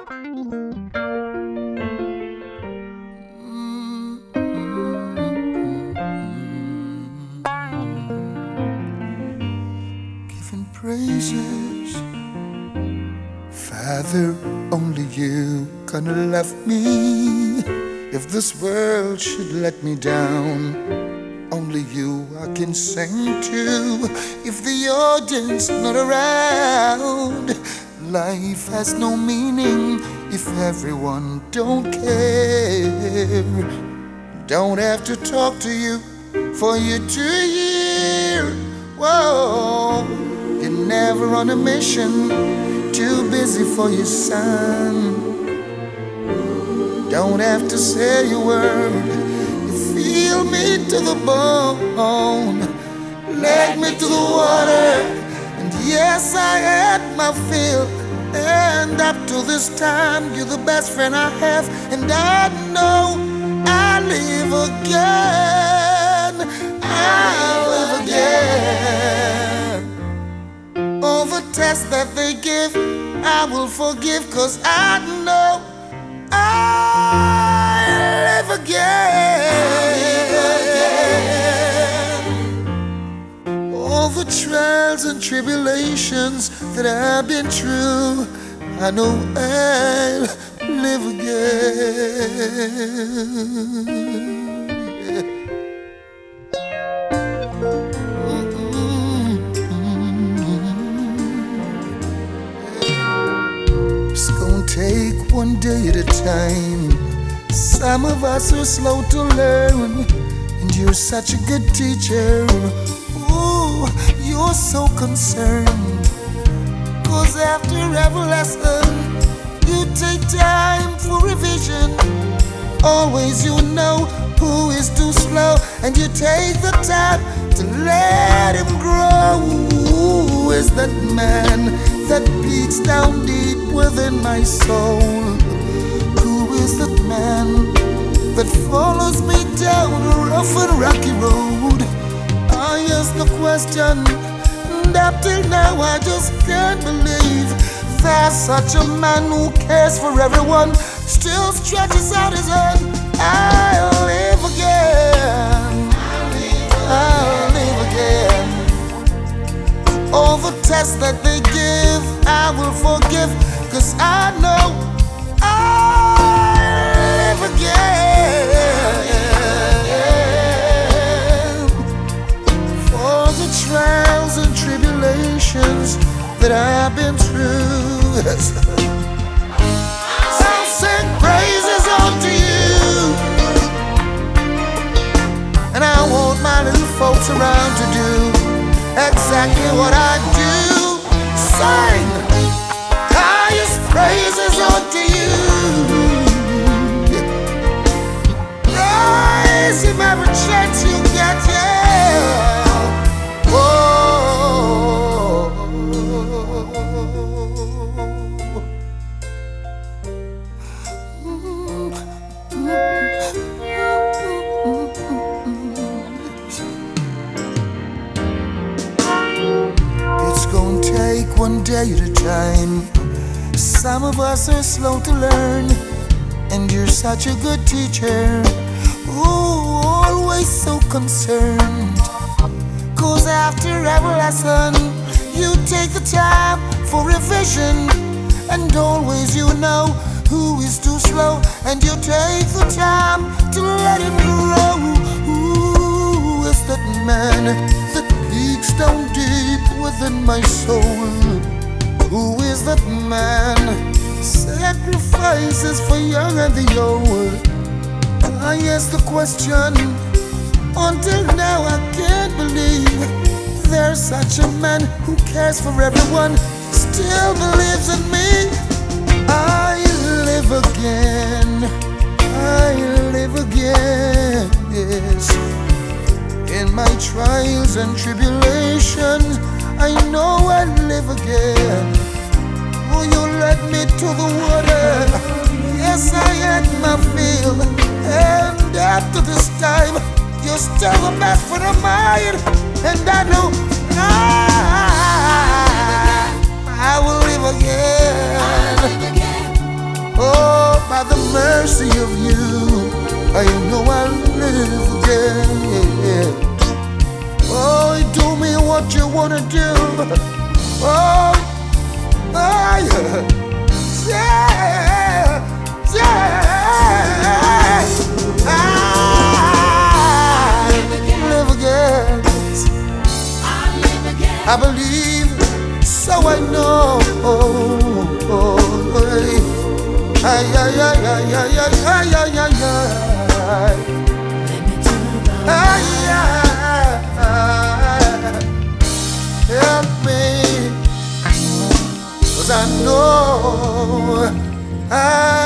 Giving praises, Father, only you gonna love me. If this world should let me down, only you I can sing to. If the audience not around, life has no meaning if everyone don't care. Don't have to talk to you for you to hear. Whoa, you're never on a mission, too busy for your son. Don't have to say a word, you feel me to the bone. Led me to the water, and yes, I had my fill. And up to this time, you're the best friend I have. And I know I live again, I live again. All the tests that they give, I will forgive, 'cause I know I live again. All the trials and tribulations that I've been through, I know I'll live again. It's gonna take one day at a time. Some of us are slow to learn, and you're such a good teacher. Ooh, you're so concerned, 'cause after every lesson, you take time for revision. Always you know who is too slow, and you take the time to let him grow. Who is that man that beats down deep within my soul? Who is that man that follows me down a rough and rocky road? I ask the question, and up till now I just can't believe there's such a man who cares for everyone, still stretches out his hand. I'll live again, I'll live again. All the tests that they give, I will forgive, 'cause I know I'll live again. For the trials and tribulations that I've been through, I'll sing praises unto you. And I want my little folks around to do exactly what I do. Sing highest praises unto you. Praise him every chance you get, yeah. Whoa. It's gonna take one day at a time. Some of us are slow to learn, and you're such a good teacher. Ooh, always so concerned, 'cause after every lesson, you take the time for revision. And always you know who is too slow, and you take the time to let him grow. Who is that man that peeks down deep within my soul? Who is that man sacrifices for young and the old? I ask the question, until now I can't believe there's such a man who cares for everyone, still believes in me. I live again, I live again, yes. In my trials and tribulations, I know I live again. Oh, you led me to the water, yes, I had my fill. And after this time, you're still the best friend of mine. And I know I will live again. mercy of you, I know I'll live again. Oh, do me what you wanna do. Oh, oh yeah, yeah, yeah. I live again. I believe, so I know. Ay, ay, ay, ay, ay, ay, ay, ay, ay, ay. Ay, ay, help me, 'cause I know I